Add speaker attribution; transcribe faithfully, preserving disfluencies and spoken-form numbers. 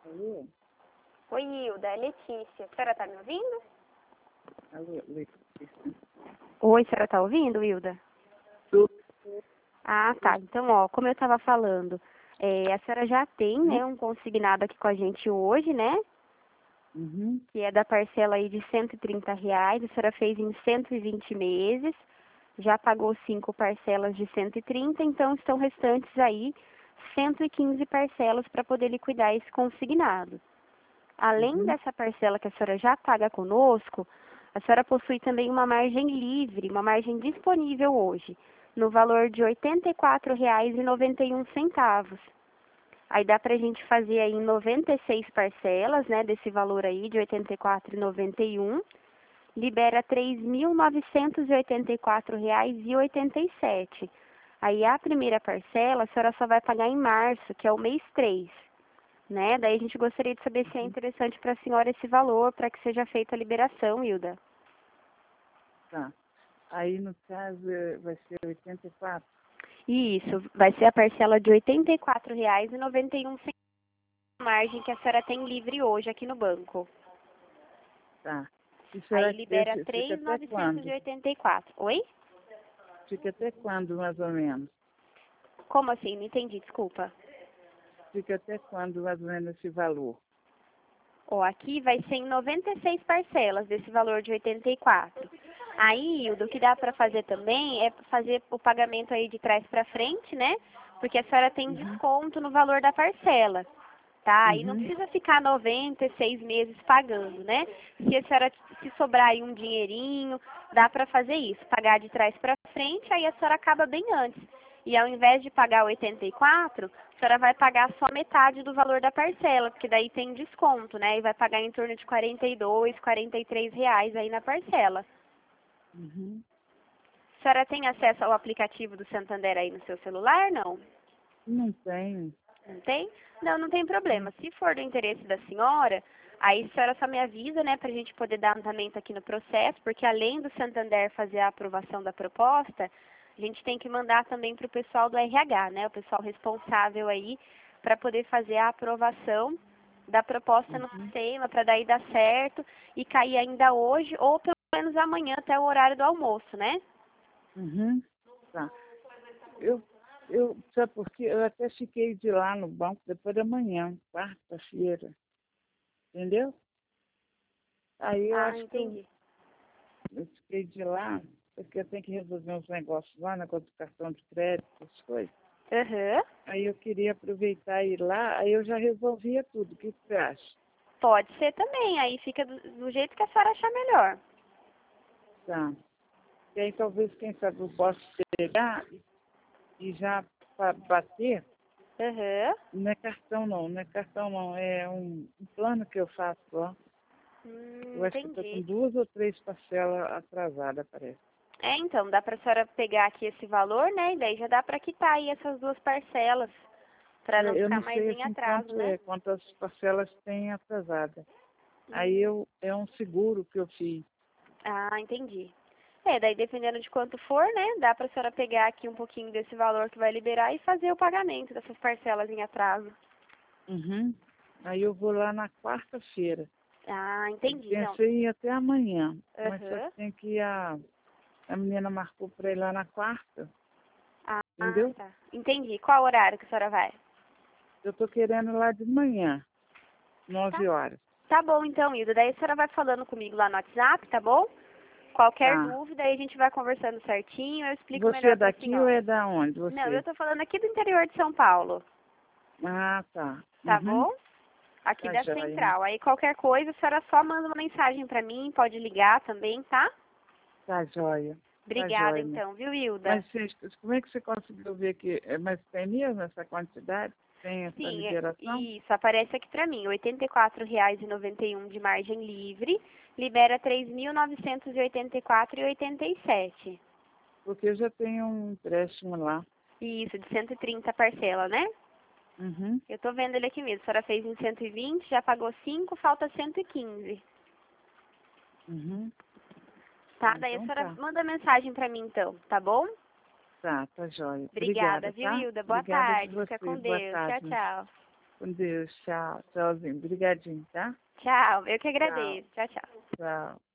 Speaker 1: Alô?
Speaker 2: Oi, Hilda, é Letícia. A senhora tá me ouvindo?
Speaker 1: Alô, Letícia.
Speaker 2: Oi, a senhora tá ouvindo, Hilda?
Speaker 1: Tô.
Speaker 2: Ah, tá. Então, ó, como eu tava falando, é, a senhora já tem, né, um consignado aqui com a gente hoje, né?
Speaker 1: Uhum.
Speaker 2: Que é da parcela aí de cento e trinta reais. A senhora fez em cento e vinte meses. Já pagou cinco parcelas de cento e trinta, então estão restantes aí cento e quinze parcelas para poder liquidar esse consignado. Além
Speaker 1: Uhum.
Speaker 2: dessa parcela que a senhora já paga conosco, a senhora possui também uma margem livre, uma margem disponível hoje, no valor de oitenta e quatro reais e noventa e um centavos. Aí dá para a gente fazer aí em noventa e seis parcelas, né, desse valor aí de oitenta e quatro reais e noventa e um, libera três mil novecentos e oitenta e quatro reais e oitenta e sete. Aí a primeira parcela a senhora só vai pagar em março, que é o mês três. Né? Daí a gente gostaria de saber se é interessante para a senhora esse valor, para que seja feita a liberação, Hilda.
Speaker 1: Tá. Aí, no caso, é- vai ser oitenta e quatro?
Speaker 2: Isso, vai ser a parcela de oitenta e quatro reais e noventa e um centavos, a margem que a senhora tem livre hoje aqui no banco.
Speaker 1: Tá. E será
Speaker 2: Aí
Speaker 1: que
Speaker 2: libera
Speaker 1: esse fica
Speaker 2: três mil
Speaker 1: até
Speaker 2: novecentos e
Speaker 1: quando?
Speaker 2: oitenta e quatro. Oi?
Speaker 1: Fica até quando, mais ou menos?
Speaker 2: Como assim? Não entendi, desculpa.
Speaker 1: Fica até quando, mais ou menos, esse valor?
Speaker 2: Ó, aqui vai ser em noventa e seis parcelas desse valor de oitenta e quatro. Aí, Hilda, o que dá para fazer também é fazer o pagamento aí de trás para frente, né? Porque a senhora tem
Speaker 1: Uhum.
Speaker 2: desconto no valor da parcela, tá? Aí não
Speaker 1: Uhum.
Speaker 2: precisa ficar noventa e seis meses pagando, né? Se a senhora, se sobrar aí um dinheirinho, dá para fazer isso, pagar de trás para frente, aí a senhora acaba bem antes. E ao invés de pagar oitenta e quatro, a senhora vai pagar só metade do valor da parcela, porque daí tem desconto, né? E vai pagar em torno de quarenta e dois, quarenta e três reais aí na parcela.
Speaker 1: Uhum.
Speaker 2: A senhora tem acesso ao aplicativo do Santander aí no seu celular, não?
Speaker 1: Não tenho.
Speaker 2: Não tem? Não, não tem
Speaker 1: Não.
Speaker 2: problema. Se for do interesse da senhora, aí a senhora só me avisa, né, pra gente poder dar andamento aqui no processo, porque além do Santander fazer a aprovação da proposta, a gente tem que mandar também para o pessoal do R H, né, o pessoal responsável aí, para poder fazer a aprovação da proposta no
Speaker 1: Uhum.
Speaker 2: sistema, para daí dar certo e cair ainda hoje ou pelo menos amanhã até o horário do almoço, né?
Speaker 1: Uhum. Tá. Eu, eu, sabe por quê? Eu até fiquei de ir lá no banco depois da manhã, quarta-feira. Entendeu? Aí eu
Speaker 2: Ah,
Speaker 1: acho que eu,
Speaker 2: entendi.
Speaker 1: eu fiquei de ir lá, porque eu tenho que resolver uns negócios lá, negócio do cartão de crédito, essas coisas.
Speaker 2: Aham.
Speaker 1: Aí eu queria aproveitar e ir lá, aí eu já resolvia tudo. O que você acha?
Speaker 2: Pode ser também, aí fica do, do jeito que a senhora achar melhor.
Speaker 1: Tá. E aí talvez, quem sabe, eu possa pegar e já pa- bater.
Speaker 2: Aham.
Speaker 1: Não é cartão não, não é cartão não, é um, um plano que eu faço lá.
Speaker 2: Hum,
Speaker 1: Eu acho que eu tô com
Speaker 2: entendi.
Speaker 1: duas ou três parcelas atrasadas, parece.
Speaker 2: É, então, dá pra senhora pegar aqui esse valor, né? E daí já dá pra quitar aí essas duas parcelas, pra não
Speaker 1: É, eu
Speaker 2: ficar
Speaker 1: não
Speaker 2: mais
Speaker 1: sei
Speaker 2: em
Speaker 1: assim
Speaker 2: atraso,
Speaker 1: quanto
Speaker 2: né?
Speaker 1: é, quantas parcelas tem atrasada. Aí
Speaker 2: Hum.
Speaker 1: eu, é um seguro que eu fiz.
Speaker 2: Ah, entendi. É, daí dependendo de quanto for, né? Dá pra senhora pegar aqui um pouquinho desse valor que vai liberar e fazer o pagamento dessas parcelas em atraso.
Speaker 1: Uhum. Aí eu vou lá na quarta-feira.
Speaker 2: Ah,
Speaker 1: Eu
Speaker 2: entendi. Não.
Speaker 1: pensei em ir até amanhã, mas só que
Speaker 2: Aham.
Speaker 1: tem que ir a, a menina marcou para ir lá na quarta,
Speaker 2: Ah, ah,
Speaker 1: entendeu?
Speaker 2: tá. Entendi. Qual horário que a senhora vai?
Speaker 1: Eu tô querendo ir lá de manhã,
Speaker 2: Tá.
Speaker 1: nove horas.
Speaker 2: Tá bom então, Hilda. Daí a senhora vai falando comigo lá no WhatsApp, tá bom? Qualquer
Speaker 1: Tá.
Speaker 2: dúvida, aí a gente vai conversando certinho, eu explico
Speaker 1: Você é
Speaker 2: melhor para a
Speaker 1: daqui ou é
Speaker 2: senhora.
Speaker 1: da onde
Speaker 2: Não, eu
Speaker 1: você?
Speaker 2: tô falando aqui do interior de São Paulo,
Speaker 1: Ah, tá.
Speaker 2: tá
Speaker 1: Uhum.
Speaker 2: bom? Aqui
Speaker 1: Tá
Speaker 2: da
Speaker 1: joia.
Speaker 2: Central. Aí qualquer coisa, a senhora só manda uma mensagem para mim, pode ligar também, tá?
Speaker 1: Tá joia. Tá
Speaker 2: Obrigada
Speaker 1: joia, né?
Speaker 2: então, viu, Hilda?
Speaker 1: Mas você, como é que você conseguiu ver que... é, mas tem mesmo essa quantidade? Tem essa
Speaker 2: Sim, é-
Speaker 1: liberação?
Speaker 2: isso, aparece aqui para mim, oitenta e quatro reais e noventa e um de margem livre, libera três mil novecentos e oitenta e quatro reais e oitenta e sete.
Speaker 1: Porque eu já tenho um empréstimo lá.
Speaker 2: Isso, de cento e trinta parcela, né?
Speaker 1: Uhum.
Speaker 2: Eu tô vendo ele aqui mesmo. A senhora fez em cento e vinte, já pagou cinco, falta cento e quinze.
Speaker 1: Uhum.
Speaker 2: Tá?
Speaker 1: Ah,
Speaker 2: Daí a
Speaker 1: então
Speaker 2: senhora
Speaker 1: tá.
Speaker 2: manda mensagem pra mim então, tá bom?
Speaker 1: Tá, tá joia.
Speaker 2: Obrigada,
Speaker 1: Obrigada,
Speaker 2: viu,
Speaker 1: tá?
Speaker 2: Hilda? Boa
Speaker 1: Obrigada de
Speaker 2: tarde. Fica
Speaker 1: você.
Speaker 2: com
Speaker 1: Boa
Speaker 2: Deus. Tchau,
Speaker 1: tarde.
Speaker 2: tchau.
Speaker 1: com Deus. Tchau. Tchauzinho. Obrigadinho, tá?
Speaker 2: Tchau, eu que agradeço. Tchau, tchau.
Speaker 1: Tchau.